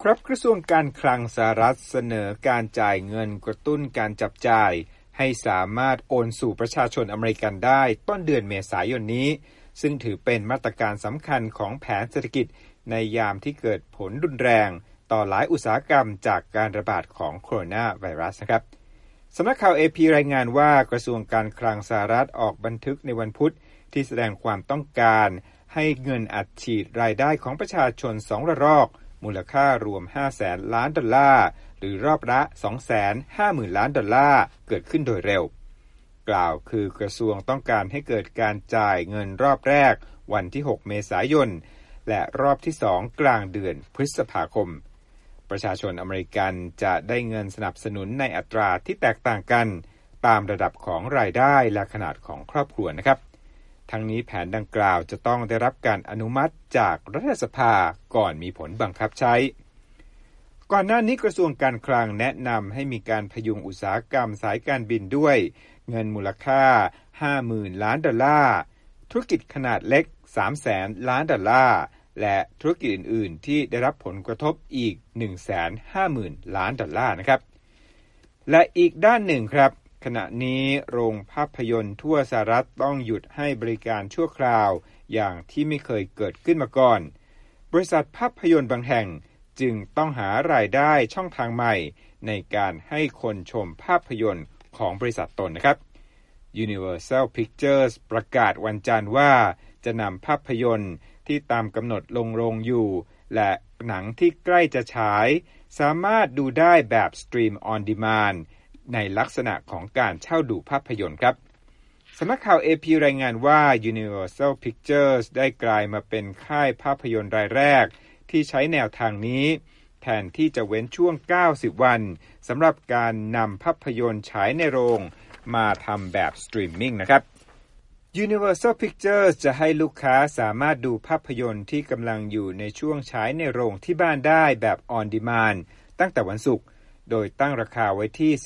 ครับกระทรวงการคลังสหรัฐเสนอการจ่ายเงินกระตุ้นการจับจ่ายให้สามารถโอนสู่ประชาชนอเมริกันได้ต้นเดือนเมษายนนี้ซึ่งถือเป็นมาตรการสำคัญของแผนเศรษฐกิจในยามที่เกิดผลรุนแรงต่อหลายอุตสาหกรรมจากการระบาดของโคโรนาไวรัสนะครับสำนักข่าว AP รายงานว่ากระทรวงการคลังสหรัฐออกบันทึกในวันพุธที่แสดงความต้องการให้เงินอัดฉีดรายได้ของประชาชน2ระลอกมูลค่ารวม 500,000 ล้านดอลลาร์หรือรอบละ 250,000 ล้านดอลลาร์เกิดขึ้นโดยเร็วกล่าวคือกระทรวงต้องการให้เกิดการจ่ายเงินรอบแรกวันที่6เมษายนและรอบที่2กลางเดือนพฤษภาคมประชาชนอเมริกันจะได้เงินสนับสนุนในอัตราที่แตกต่างกันตามระดับของรายได้และขนาดของครอบครัวนะครับทั้งนี้แผนดังกล่าวจะต้องได้รับการอนุมัติจากรัฐสภาก่อนมีผลบังคับใช้ก่อนหน้านี้กระทรวงการคลังแนะนำให้มีการพยุงอุตสาหกรรมสายการบินด้วยเงินมูลค่า 50,000 ล้านดอลลาร์ธุรกิจขนาดเล็ก 300,000 ล้านดอลลาร์และธุรกิจอื่นๆที่ได้รับผลกระทบอีก 150,000 ล้านดอลลาร์นะครับและอีกด้านหนึ่งครับขณะนี้โรงภาพยนตร์ทั่วสหรัฐต้องหยุดให้บริการชั่วคราวอย่างที่ไม่เคยเกิดขึ้นมาก่อนบริษัทภาพยนตร์บางแห่งจึงต้องหารายได้ช่องทางใหม่ในการให้คนชมภาพยนตร์ของบริษัทตนนะครับ Universal Pictures ประกาศวันจันทร์ว่าจะนำภาพยนตร์ที่ตามกำหนดลงโรงอยู่และหนังที่ใกล้จะฉายสามารถดูได้แบบ Stream on Demandในลักษณะของการเช่าดูภาพยนตร์ครับสำนักข่าว AP รายงานว่า Universal Pictures ได้กลายมาเป็นค่ายภาพยนตร์รายแรกที่ใช้แนวทางนี้แทนที่จะเว้นช่วง90วันสำหรับการนำภาพยนตร์ฉายในโรงมาทำแบบสตรีมมิ่งนะครับ Universal Pictures จะให้ลูกค้าสามารถดูภาพยนตร์ที่กำลังอยู่ในช่วงฉายในโรงที่บ้านได้แบบ On Demand ตั้งแต่วันศุกร์โดยตั้งราคาไว้ที่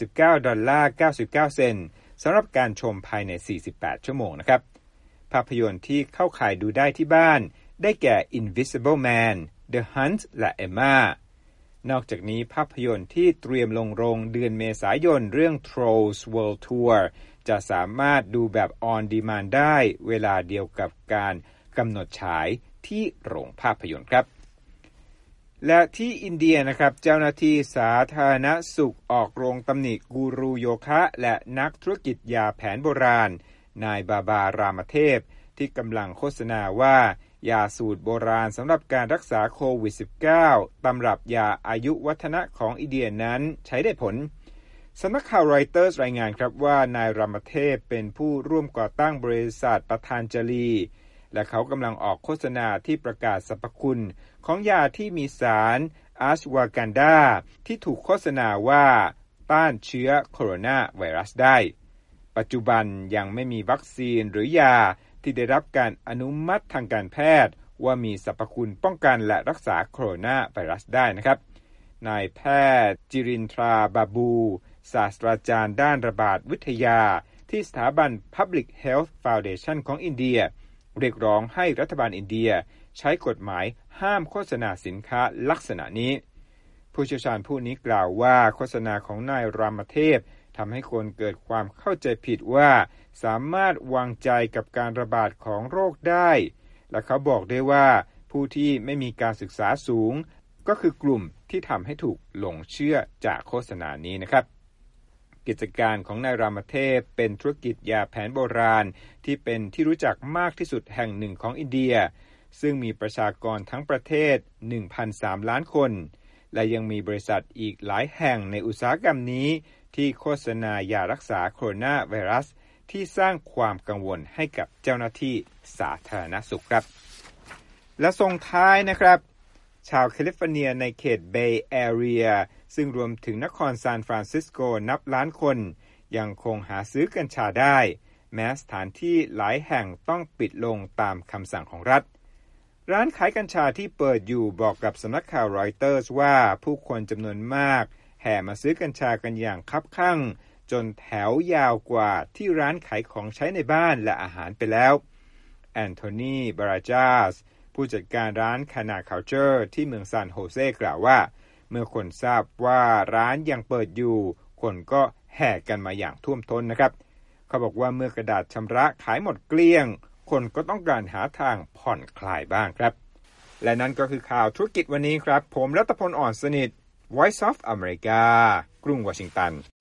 $19.99 สำหรับการชมภายใน48ชั่วโมงนะครับภาพยนตร์ที่เข้าข่ายดูได้ที่บ้านได้แก่ Invisible Man, The Hunt และ Emma นอกจากนี้ภาพยนตร์ที่เตรียมลงโรงเดือนเมษายนเรื่อง Trolls World Tour จะสามารถดูแบบ On Demand ได้เวลาเดียวกับการกำหนดฉายที่โรงภาพยนตร์ครับและที่อินเดียนะครับเจ้าหน้าที่สาธารณสุขออกโรงตำหนิกูรูโยคะและนักธุรกิจยาแผนโบราณนายบาบารามเทพที่กำลังโฆษณาว่ายาสูตรโบราณสำหรับการรักษาโควิด -19 ตำรับยาอายุวัฒนะของอินเดียนั้นใช้ได้ผลสำนักข่าวรอยเตอร์สรายงานครับว่านายรามเทพเป็นผู้ร่วมก่อตั้งบริษัทปทานจารีและเขากำลังออกโฆษณาที่ประกาศสรรพคุณของยาที่มีสารอัชวากันดาที่ถูกโฆษณาว่าต้านเชื้อโคโรนาไวรัสได้ปัจจุบันยังไม่มีวัคซีนหรือยาที่ได้รับการอนุมัติทางการแพทย์ว่ามีสรรพคุณป้องกันและรักษาโคโรนาไวรัสได้นะครับนายแพทย์จิรินทราบาบูศาสตราจารย์ด้านระบาดวิทยาที่สถาบัน Public Health Foundation ของอินเดียเรียกร้องให้รัฐบาลอินเดียใช้กฎหมายห้ามโฆษณาสินค้าลักษณะนี้ผู้เชี่ยวชาญผู้นี้กล่าวว่าโฆษณาของนายรามเทพทำให้คนเกิดความเข้าใจผิดว่าสามารถวางใจกับการระบาดของโรคได้และเขาบอกได้ว่าผู้ที่ไม่มีการศึกษาสูงก็คือกลุ่มที่ทำให้ถูกหลงเชื่อจากโฆษณานี้นะครับกิจการของนายรามเทพเป็นธุรกิจยาแผนโบราณที่เป็นที่รู้จักมากที่สุดแห่งหนึ่งของอินเดียซึ่งมีประชากรทั้งประเทศ 1,300 ล้านคนและยังมีบริษัทอีกหลายแห่งในอุตสาหกรรมนี้ที่โฆษณายารักษาโคโรนาไวรัสที่สร้างความกังวลให้กับเจ้าหน้าที่สาธารณสุขครับและส่งท้ายนะครับชาวแคลิฟอร์เนียในเขตเบย์แอเรียซึ่งรวมถึงนครซานฟรานซิสโกนับล้านคนยังคงหาซื้อกัญชาได้แม้สถานที่หลายแห่งต้องปิดลงตามคำสั่งของรัฐร้านขายกัญชาที่เปิดอยู่บอกกับสำนักข่าวรอยเตอร์สว่าผู้คนจำนวนมากแห่มาซื้อกัญชากันอย่างคับคั่งจนแถวยาวกว่าที่ร้านขายของใช้ในบ้านและอาหารไปแล้วแอนโทนีบาราจาสผู้จัดการร้านคานาเคาเจอร์ที่เมืองซานโฮเซกล่าวว่าเมื่อคนทราบว่าร้านยังเปิดอยู่คนก็แห่กันมาอย่างท่วมท้นนะครับเขาบอกว่าเมื่อกระดาษชำระขายหมดเกลี้ยงคนก็ต้องการหาทางผ่อนคลายบ้างครับและนั่นก็คือข่าวธุรกิจวันนี้ครับผมรัตพล อ่อนสนิท Voice of America กรุงวอชิงตัน